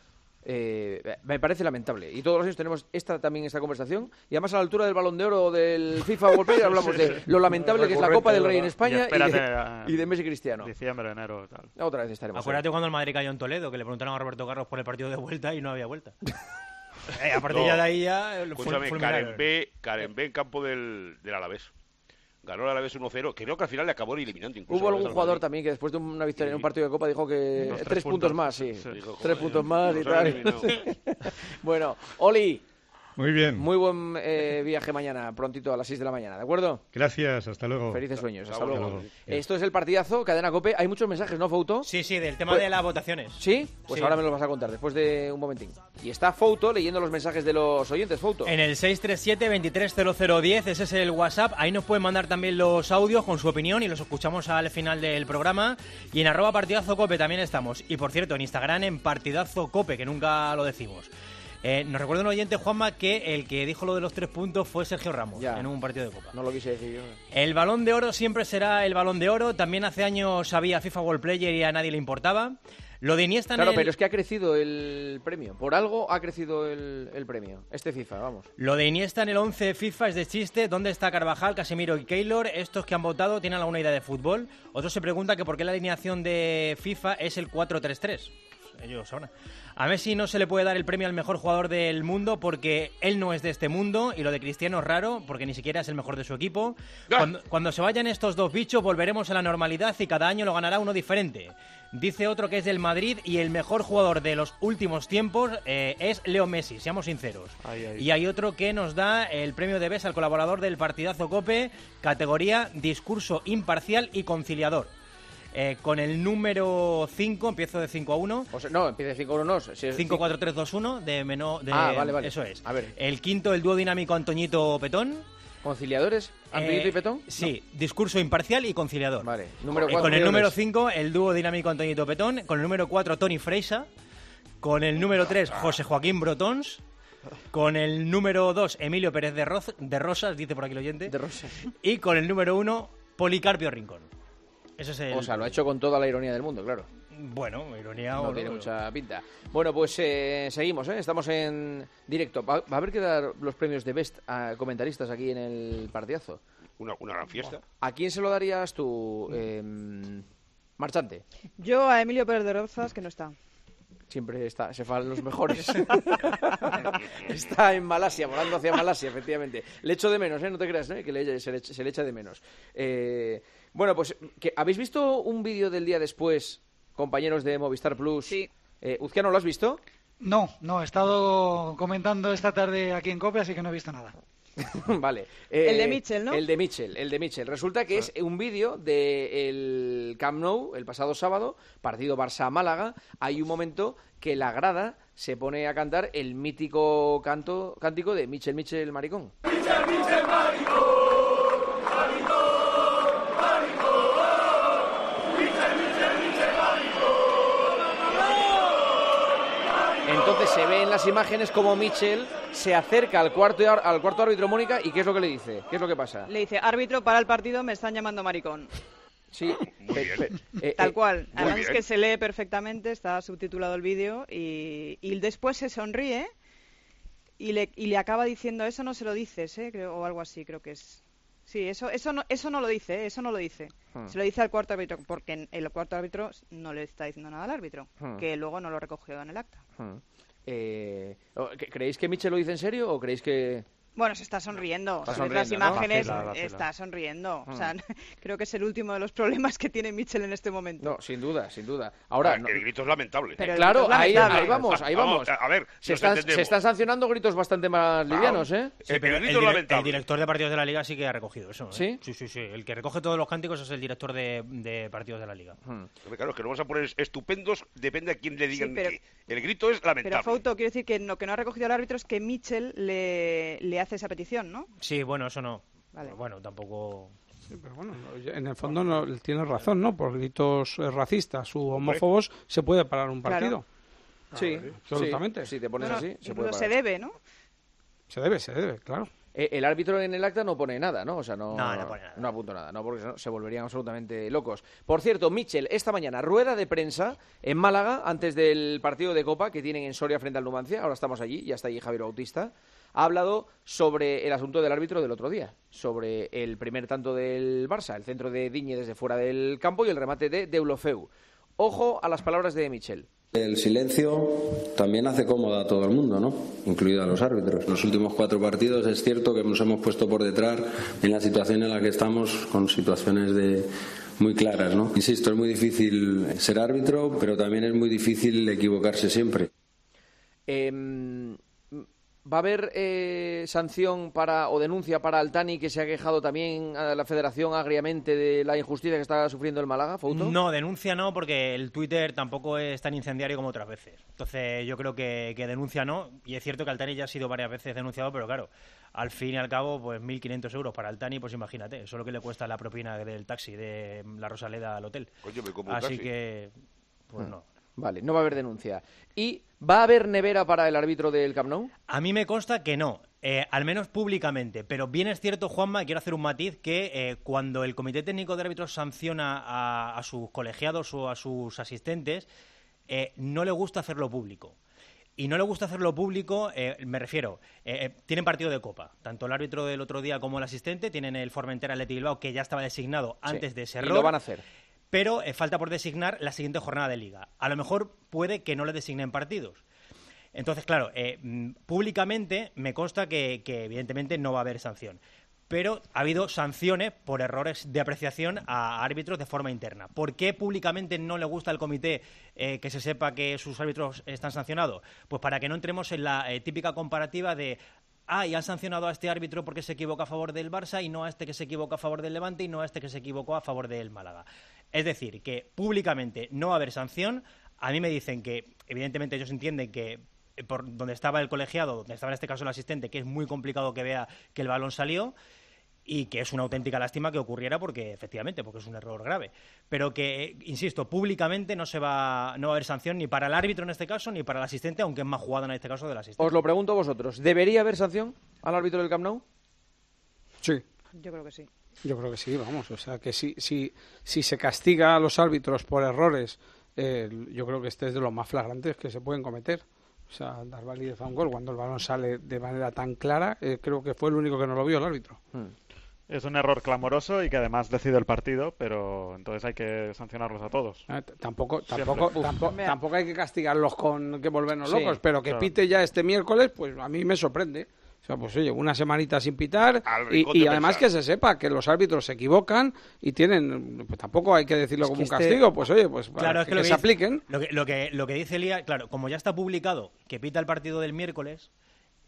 Eh, me parece lamentable. Y todos los años tenemos esta también esta conversación. Y además a la altura del Balón de Oro del FIFA World Player hablamos de lo lamentable que es la Copa del Rey en España Y espérate y, a- de, y de Messi Cristiano. Diciembre, enero, tal. Otra vez estaremos. Acuérdate cuando el Madrid cayó en Toledo, que le preguntaron a Roberto Carlos por el partido de vuelta y no había vuelta. Eh, a partir No. de ahí ya... eh, fue- Escúchame, fue Karen milagro. B, Karen B en campo del, del Alavés. Ganó el Alavés uno cero. Creo que al final le acabó eliminando incluso. Hubo al algún Real jugador Madrid. también que después de una victoria en un partido de Copa dijo que Los tres, tres puntos, puntos. más, sí. Sí. Dijo, Tres joder, puntos más y nos han tal. eliminado. Bueno, Oli, Muy bien. muy buen eh, viaje mañana, prontito a las seis de la mañana, ¿de acuerdo? Gracias, hasta luego. Felices sueños, hasta Hasta luego. luego. Esto es el partidazo, Cadena COPE. Hay muchos mensajes, ¿no, Fouto? Sí, sí, del tema Pues- de las votaciones. ¿Sí? Pues Sí. ahora me los vas a contar, después de un momentín. Y está Fouto leyendo los mensajes de los oyentes, Fouto. En el seis tres siete, veintitrés cero cero diez, ese es el WhatsApp. Ahí nos pueden mandar también los audios con su opinión y los escuchamos al final del programa. Y en arroba partidazo cope también estamos. Y por cierto, en Instagram en partidazo cope, que nunca lo decimos. Eh, nos recuerda un oyente, Juanma, que el que dijo lo de los tres puntos fue Sergio Ramos Ya. en un partido de Copa. No lo quise decir yo. El Balón de Oro siempre será el Balón de Oro. También hace años había FIFA World Player y a nadie le importaba. Lo de Iniesta en Claro, el... pero es que ha crecido el premio. Por algo ha crecido el, el premio. Este FIFA, vamos. Lo de Iniesta en el once FIFA es de chiste. ¿Dónde está Carvajal, Casemiro y Keylor? Estos que han votado tienen alguna idea de fútbol. Otros se preguntan que por qué la alineación de FIFA es el cuatro tres tres. Ellos sabrán. A Messi no se le puede dar el premio al mejor jugador del mundo porque él no es de este mundo, y lo de Cristiano es raro porque ni siquiera es el mejor de su equipo. Cuando, cuando se vayan estos dos bichos volveremos a la normalidad y cada año lo ganará uno diferente. Dice otro que es del Madrid y el mejor jugador de los últimos tiempos eh, es Leo Messi, seamos sinceros. Ay, ay. Y hay otro que nos da el premio de B E S al colaborador del partidazo COPE, categoría discurso imparcial y conciliador. Eh, con el número cinco, empiezo de cinco a uno. O sea, no, empieza cinco uno, no. Si es cinco cuatro tres dos uno de menor. De, Ah, vale, vale. Eso es. A ver. El quinto, el dúo dinámico Antoñito Petón. ¿Conciliadores? ¿Antoñito Eh, y Petón? Sí, discurso imparcial y conciliador. Vale. Número Eh, cuatro. con el ¿qué número es? cinco, el dúo dinámico Antoñito Petón. Con el número cuatro, Tony Freisa. Con el número tres, José Joaquín Brotons. Con el número dos, Emilio Pérez de, Roz- de Rosas, dice por aquí el oyente. De Rosa. Y con el número uno, Policarpio Rincón. Ese es el... O sea, lo ha hecho con toda la ironía del mundo, claro. Bueno, ironía No o tiene no, mucha pinta. Bueno, pues eh, seguimos, ¿eh? Estamos en directo. Va, va a haber que dar los premios de Best a comentaristas aquí en el partidazo. Una, una gran fiesta. ¿A quién se lo darías tú, eh, Marchante? Yo a Emilio Pérez de Rozas, que no está. Siempre está, se fan los mejores. Está en Malasia, volando hacia Malasia, efectivamente. Le echo de menos, ¿eh? No te creas, ¿eh? Que le, se, le, se le echa de menos. Eh, bueno, pues, que, ¿habéis visto un vídeo del día después, compañeros de Movistar Plus? Sí. Eh, Uzquiano, ¿lo has visto? No, no, he estado comentando esta tarde aquí en COPE, así que no he visto nada. Vale. El de Mitchell, ¿no? El de Mitchell, el de Mitchell. Resulta que es un vídeo del Camp Nou, el pasado sábado, partido Barça-Málaga. Hay un momento que la grada se pone a cantar el mítico canto, cántico de Mitchell, Mitchell, maricón. Mitchell, Mitchell, maricón, maricón, maricón. Entonces se ve en las imágenes como Mitchell se acerca al cuarto, al cuarto árbitro, Mónica, y ¿qué es lo que le dice? ¿Qué es lo que pasa? Le dice, árbitro, para el partido, me están llamando maricón. Sí, Muy bien. eh, Tal eh, cual. muy Además bien. es que se lee perfectamente, está subtitulado el vídeo y, y después se sonríe y le, y le acaba diciendo, eso no se lo dices, ¿eh? Creo, o algo así, creo que es. Sí, eso, eso, no, eso no lo dice, ¿eh? Eso no lo dice. Hmm. Se lo dice al cuarto árbitro, porque el cuarto árbitro no le está diciendo nada al árbitro, Hmm. que luego no lo recogió en el acta. Hmm. Eh, ¿Creéis que Mitchell lo dice en serio o creéis que...? Bueno, se está sonriendo. Está Si ves las sonriendo, ¿no? imágenes, Vacila, vacila. está sonriendo. Hmm. O sea, creo que es el último de los problemas que tiene Mitchell en este momento. No, sin duda, sin duda. Ahora, no- el grito es lamentable. Pero el claro, grito es ahí, lamentable. ahí vamos, ahí vamos. A ver, Se nos están, entendemos. se están sancionando gritos bastante más livianos, ¿eh? Sí, El- pero el el, grito es dire- lamentable. el director de partidos de la Liga sí que ha recogido eso. ¿eh? ¿Sí? Sí, sí, sí. El que recoge todos los cánticos es el director de, de partidos de la Liga. Hmm. Hombre, claro, es que lo vamos a poner estupendos, depende a quién le digan Sí, pero- qué. El grito es lamentable. Pero Fouto, quiero decir que lo que no ha recogido el árbitro es que Mitchell le, le hace esa petición, ¿no? Sí, bueno, eso no. Vale. Pero bueno, tampoco... Sí, pero bueno, no, en el fondo no, tiene razón, ¿no? Por gritos eh, racistas u homófobos se puede parar un partido. Sí, absolutamente. sí, si te pones No, no, así, se incluso puede se parar. debe, ¿no? Se debe, se debe, claro. Eh, el árbitro en el acta no pone nada, ¿no? O sea, no, No, no pone nada. no apunta nada, ¿no? Porque no, se volverían absolutamente locos. Por cierto, Mitchell, esta mañana, rueda de prensa en Málaga, antes del partido de Copa que tienen en Soria frente al Numancia. Ahora estamos allí, ya está allí Javier Bautista. Ha hablado sobre el asunto del árbitro del otro día, sobre el primer tanto del Barça, el centro de Digne desde fuera del campo y el remate de Deulofeu. Ojo a las palabras de Mitchell. El silencio también hace cómoda a todo el mundo, ¿no? Incluido a los árbitros. Los últimos cuatro partidos es cierto que nos hemos puesto por detrás en la situación en la que estamos, con situaciones de muy claras, ¿no? Insisto, es muy difícil ser árbitro, pero también es muy difícil equivocarse siempre. Eh, ¿Va a haber eh, sanción para o denuncia para Altani, que se ha quejado también a la Federación agriamente de la injusticia que está sufriendo el Málaga, Fouto? No, denuncia no, porque el Twitter tampoco es tan incendiario como otras veces. Entonces yo creo que, que denuncia no, y es cierto que Altani ya ha sido varias veces denunciado, pero claro, al fin y al cabo, pues mil quinientos euros para Altani, pues imagínate, eso es lo que le cuesta la propina del taxi de la Rosaleda al hotel. Coño, me como un Así taxi. que, pues no. Vale, no va a haber denuncia. ¿Y va a haber nevera para el árbitro del Camp Nou? A mí me consta que no, eh, al menos públicamente, pero bien es cierto, Juanma, y quiero hacer un matiz, que eh, cuando el Comité Técnico de Árbitros sanciona a, a sus colegiados o a sus asistentes, eh, no le gusta hacerlo público. Y no le gusta hacerlo público, eh, me refiero, eh, eh, tienen partido de Copa, tanto el árbitro del otro día como el asistente, tienen el Formentera Athletic Bilbao, que ya estaba designado antes Sí, de ese y error. lo van a hacer. Pero eh, falta por designar la siguiente jornada de Liga. A lo mejor puede que no le designen partidos. Entonces, claro, eh, mm, públicamente me consta que, que evidentemente no va a haber sanción. Pero ha habido sanciones por errores de apreciación a árbitros de forma interna. ¿Por qué públicamente no le gusta al comité eh, que se sepa que sus árbitros están sancionados? Pues para que no entremos en la eh, típica comparativa de ah, y han sancionado a este árbitro porque se equivoca a favor del Barça y no a este que se equivoca a favor del Levante y no a este que se equivocó a favor del Málaga. Es decir, que públicamente no va a haber sanción. A mí me dicen que, evidentemente, ellos entienden que eh, por donde estaba el colegiado, donde estaba en este caso el asistente, que es muy complicado que vea que el balón salió y que es una auténtica lástima que ocurriera porque, efectivamente, porque es un error grave. Pero que, eh, insisto, públicamente no se va, no va a haber sanción ni para el árbitro en este caso ni para el asistente, aunque es más jugada en este caso del asistente. Os lo pregunto a vosotros. ¿Debería haber sanción al árbitro del Camp Nou? Sí. Yo creo que sí. Yo creo que sí, vamos. O sea, que si, si, si se castiga a los árbitros por errores, eh, yo creo que este es de los más flagrantes que se pueden cometer. O sea, dar validez a un gol cuando el balón sale de manera tan clara, eh, creo que fue el único que no lo vio el árbitro. Hmm. Es un error clamoroso y que además decide el partido, pero entonces hay que sancionarlos a todos. Eh, t- tampoco, Siempre. tampoco, Uf. tampoco, tampoco hay que castigarlos con que volvernos Sí, locos, pero que claro. pite ya este miércoles, pues a mí me sorprende. O sea, pues oye, una semanita sin pitar Al y, rincón y de además pensar. que se sepa que los árbitros se equivocan y tienen, pues tampoco hay que decirlo Es como que un este- castigo, pues oye, pues Claro, para es que, que, lo que se dice- apliquen. Lo que, lo, que, lo que dice Elías, claro, como ya está publicado que pita el partido del miércoles,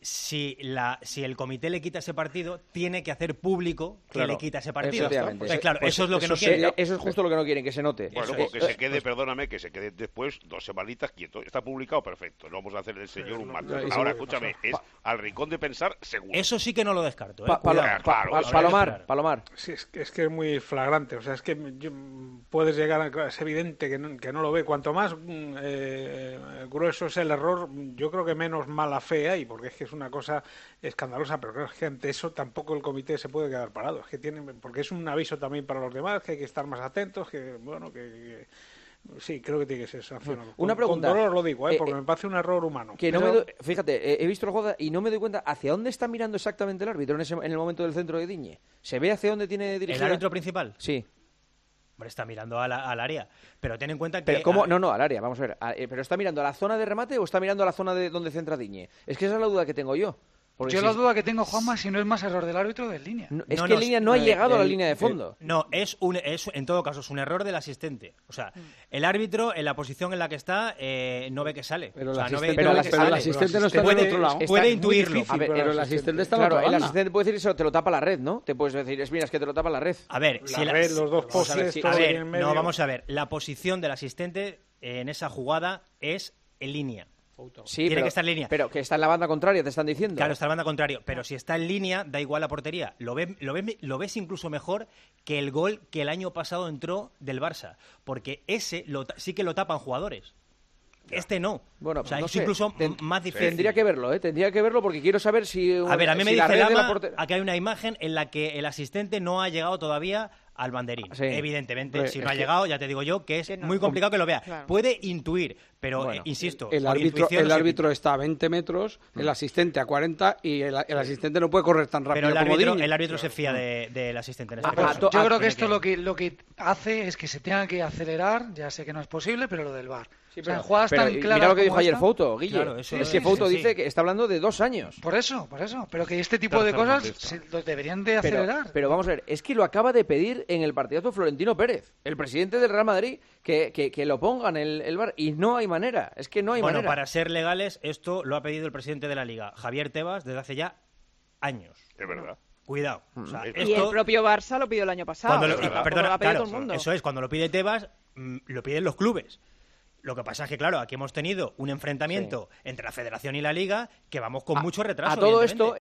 si, la, si el comité le quita ese partido, tiene que hacer público que Claro, le quita ese partido. efectivamente. Pues, claro, Pues eso es lo que eso no quieren. sería- eso es justo lo que no quieren, que se note. Bueno, Eso pues es. que se quede, perdóname, que se quede después dos semanitas quieto. Está publicado, perfecto. No vamos a hacer del señor un mal. no, y Ahora, seguro- escúchame, es al rincón de pensar seguro. Eso sí que no lo descarto. ¿eh? Pa- Palo- Cuidado. pa- pa- eso Palomar, Palomar. Sí, es, que- es que es muy flagrante. O sea, es que yo- puedes llegar a... Es evidente que no, que no lo ve. Cuanto más mm, eh, grueso es el error, yo creo que menos mala fe hay, porque es que es una cosa escandalosa. Pero claro, es que ante eso tampoco el comité se puede quedar parado. Es que tiene, porque es un aviso también para los demás, que hay que estar más atentos, que, bueno, que... que- sí, creo que tiene que ser sancionado. Una Con- pregunta. Con dolor lo digo, ¿eh? Eh, porque eh, me parece un error humano. Que no Pero- me doy- fíjate, eh, he visto la jugada y no me doy cuenta hacia dónde está mirando exactamente el árbitro en, ese, en el momento del centro de Diñe. ¿Se ve hacia dónde tiene ¿El dirigido? árbitro principal? Sí. Hombre, está mirando a la- al área. Pero ten en cuenta que... Pero ¿cómo? a- No, no, al área, vamos a ver. A- eh, ¿Pero está mirando a la zona de remate o está mirando a la zona de donde centra Diñe? Es que esa es la duda que tengo yo. Porque Yo si la es- duda que tengo, Juanma, si no es más error del árbitro o del línea. No, es No, que no, línea no ha eh, llegado a la el- línea de fondo. No, es un, es, en todo caso, es un error del asistente. O sea, Mm. el árbitro, en la posición en la que está, eh, no ve que sale. Pero o sea, el no ve, asistente- no ve pero que el sale. asistente no está en el puede, otro lado. Puede Está intuirlo. muy difícil, A ver, pero el asistente está en la Claro, otra el banda. asistente puede decir eso, te lo tapa la red, ¿no? Te puedes decir, es mira, es que te lo tapa la red. A ver, La si red, los dos vamos a ver, postes, si- todo a ahí ver, en medio. no, vamos a ver. La posición del asistente en esa jugada es en línea. Sí, Tiene pero, que estar en línea. Pero que está en la banda contraria, te están diciendo. Claro, está en banda contrario. Pero si está en línea, da igual la portería. Lo ves, lo ves, lo ves incluso mejor que el gol que el año pasado entró del Barça. Porque ese lo ta- sí que lo tapan jugadores. Este no. Bueno, o sea, no es sé. incluso Ten- más difícil. Tendría que verlo, ¿eh? Tendría que verlo porque quiero saber si... A ver, a mí me si la dice red de la Lama porte- a que hay una imagen en la que el asistente no ha llegado todavía al banderín. Sí. Evidentemente, Hombre, si es no ha que- llegado, ya te digo yo que es Que no. muy complicado que lo vea. Claro. Puede intuir, pero Bueno, eh, insisto, El por árbitro, intuición el no se árbitro está a veinte metros, el asistente a cuarenta y el, el asistente no puede correr tan rápido Pero el como árbitro, Diñe. el árbitro se fía de- del asistente en este Ah, caso. ah, to- Yo ah, creo que tiene esto lo que lo que hace es que se tenga que acelerar, ya sé que no es posible, pero lo del V A R. Sí, O sea, pero- en jugadas pero tan y claras mira lo que como dijo ayer esta- Fouto, Guille. Claro, eso es es, que sí, Fouto sí. dice que está hablando de dos años. Por eso, por eso. Pero que este tipo de Tercer cosas mundista. se, los deberían de Pero, acelerar. pero vamos a ver, es que lo acaba de pedir en el partidazo Florentino Pérez, el presidente del Real Madrid, que, que, que lo pongan el, el V A R. Y no hay manera, es que no hay Bueno, manera. para ser legales, esto lo ha pedido el presidente de la Liga, Javier Tebas, desde hace ya años. Es verdad. Cuidado. O sea, Y Y esto- el propio Barça lo pidió el año pasado. Cuando lo, o sea, y- tampoco perdona, lo ha pedido claro, todo el mundo. eso es, cuando lo pide Tebas, mm, lo piden los clubes. Lo que pasa es que, claro, aquí hemos tenido un enfrentamiento entre la Federación y la Liga que vamos con mucho retraso. A todo evidentemente.